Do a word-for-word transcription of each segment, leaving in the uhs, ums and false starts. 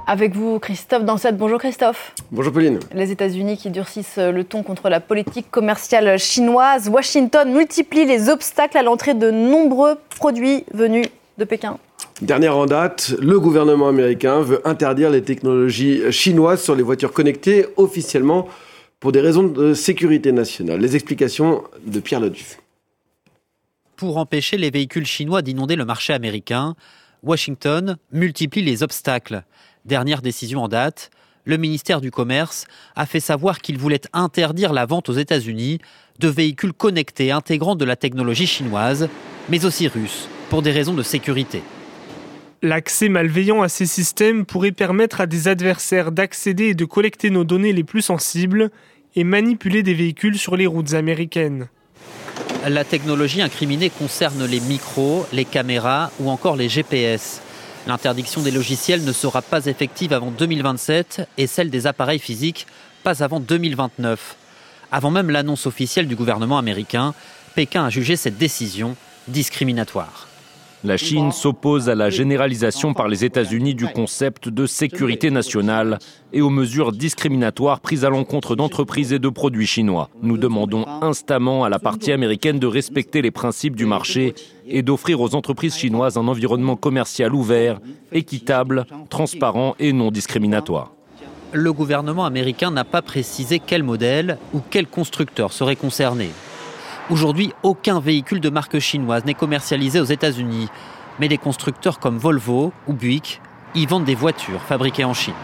Avec vous, Christophe Dansette. Bonjour Christophe. Bonjour Pauline. Les États-Unis qui durcissent le ton contre la politique commerciale chinoise. Washington multiplie les obstacles à l'entrée de nombreux produits venus de Pékin. Dernière en date, le gouvernement américain veut interdire les technologies chinoises sur les voitures connectées officiellement pour des raisons de sécurité nationale. Les explications de Pierre Leduc. Pour empêcher les véhicules chinois d'inonder le marché américain, Washington multiplie les obstacles. Dernière décision en date, le ministère du Commerce a fait savoir qu'il voulait interdire la vente aux États-Unis de véhicules connectés intégrant de la technologie chinoise, mais aussi russe, pour des raisons de sécurité. L'accès malveillant à ces systèmes pourrait permettre à des adversaires d'accéder et de collecter nos données les plus sensibles et manipuler des véhicules sur les routes américaines. La technologie incriminée concerne les micros, les caméras ou encore les G P S. L'interdiction des logiciels ne sera pas effective avant deux mille vingt-sept et celle des appareils physiques pas avant deux mille vingt-neuf. Avant même l'annonce officielle du gouvernement américain, Pékin a jugé cette décision discriminatoire. La Chine s'oppose à la généralisation par les États-Unis du concept de sécurité nationale et aux mesures discriminatoires prises à l'encontre d'entreprises et de produits chinois. Nous demandons instamment à la partie américaine de respecter les principes du marché et d'offrir aux entreprises chinoises un environnement commercial ouvert, équitable, transparent et non discriminatoire. Le gouvernement américain n'a pas précisé quel modèle ou quel constructeur serait concerné. Aujourd'hui, aucun véhicule de marque chinoise n'est commercialisé aux États-Unis. Mais des constructeurs comme Volvo ou Buick y vendent des voitures fabriquées en Chine.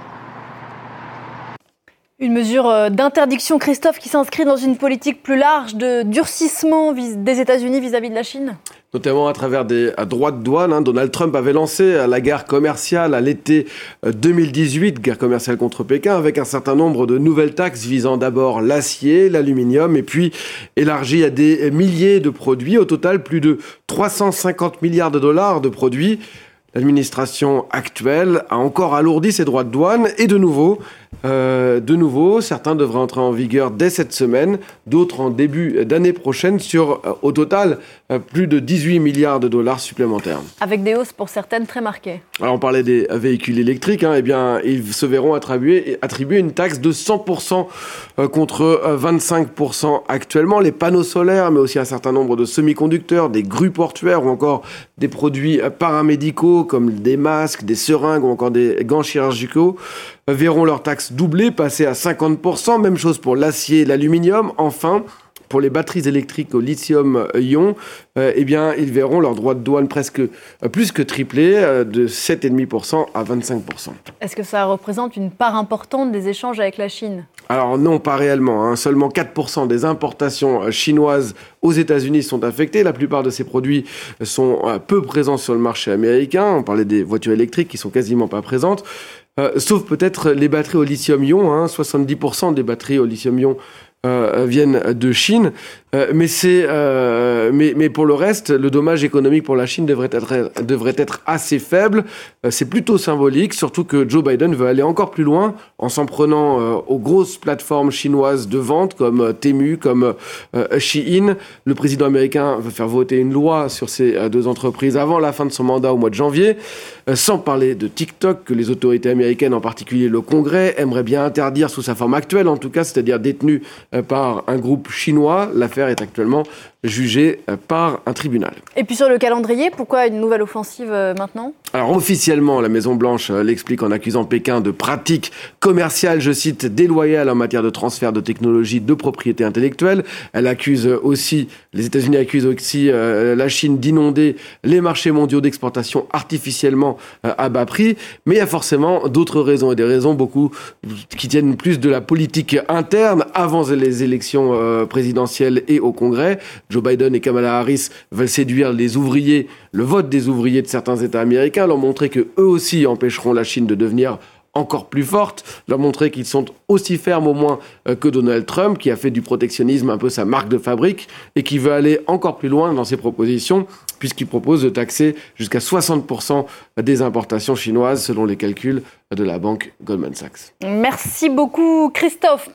Une mesure d'interdiction, Christophe, qui s'inscrit dans une politique plus large de durcissement des États-Unis vis-à-vis de la Chine ? Notamment à travers des droits de douane. Hein. Donald Trump avait lancé la guerre commerciale à l'été deux mille dix-huit, guerre commerciale contre Pékin, avec un certain nombre de nouvelles taxes visant d'abord l'acier, l'aluminium, et puis élargies à des milliers de produits. Au total, plus de trois cent cinquante milliards de dollars de produits. L'administration actuelle a encore alourdi ses droits de douane et de nouveau, euh, de nouveau, certains devraient entrer en vigueur dès cette semaine, d'autres en début d'année prochaine sur, euh, au total, euh, plus de dix-huit milliards de dollars supplémentaires. Avec des hausses pour certaines très marquées. Alors on parlait des véhicules électriques, hein, eh bien ils se verront attribuer, attribuer une taxe de cent pour cent contre vingt-cinq pour cent actuellement. Les panneaux solaires, mais aussi un certain nombre de semi-conducteurs, des grues portuaires ou encore des produits paramédicaux comme des masques, des seringues ou encore des gants chirurgicaux, verront leur taxe doubler, passer à cinquante pour cent. Même chose pour l'acier et l'aluminium. Enfin, pour les batteries électriques au lithium-ion, euh, eh bien, ils verront leur droit de douane presque euh, plus que triplé, euh, de sept virgule cinq pour cent à vingt-cinq pour cent. Est-ce que ça représente une part importante des échanges avec la Chine ? Alors non, pas réellement. Hein. Seulement quatre pour cent des importations chinoises aux États-Unis sont affectées. La plupart de ces produits sont euh, peu présents sur le marché américain. On parlait des voitures électriques qui sont quasiment pas présentes. Euh, sauf peut-être les batteries au lithium-ion. Hein. soixante-dix pour cent des batteries au lithium-ion Euh, viennent de Chine, euh, mais, c'est, euh, mais, mais pour le reste, le dommage économique pour la Chine devrait être, devrait être assez faible. Euh, c'est plutôt symbolique, surtout que Joe Biden veut aller encore plus loin en s'en prenant euh, aux grosses plateformes chinoises de vente comme euh, Temu, comme euh, Shein. Le président américain veut faire voter une loi sur ces euh, deux entreprises avant la fin de son mandat au mois de janvier, euh, sans parler de TikTok, que les autorités américaines, en particulier le Congrès, aimeraient bien interdire sous sa forme actuelle, en tout cas, c'est-à-dire détenu par un groupe chinois. L'affaire est actuellement jugée par un tribunal. Et puis sur le calendrier, pourquoi une nouvelle offensive maintenant ? Alors officiellement, la Maison-Blanche l'explique en accusant Pékin de pratiques commerciales, je cite, déloyales en matière de transfert de technologies de propriété intellectuelle. Elle accuse aussi, les États-Unis accusent aussi euh, la Chine d'inonder les marchés mondiaux d'exportation artificiellement euh, à bas prix. Mais il y a forcément d'autres raisons, et des raisons beaucoup qui tiennent plus de la politique interne avant les élections euh, présidentielles et au Congrès. Joe Biden et Kamala Harris veulent séduire les ouvriers, le vote des ouvriers de certains États américains, leur montrer que eux aussi empêcheront la Chine de devenir encore plus forte, leur montrer qu'ils sont aussi fermes au moins euh, que Donald Trump, qui a fait du protectionnisme un peu sa marque de fabrique et qui veut aller encore plus loin dans ses propositions, puisqu'il propose de taxer jusqu'à soixante pour cent des importations chinoises, selon les calculs de la banque Goldman Sachs. Merci beaucoup Christophe.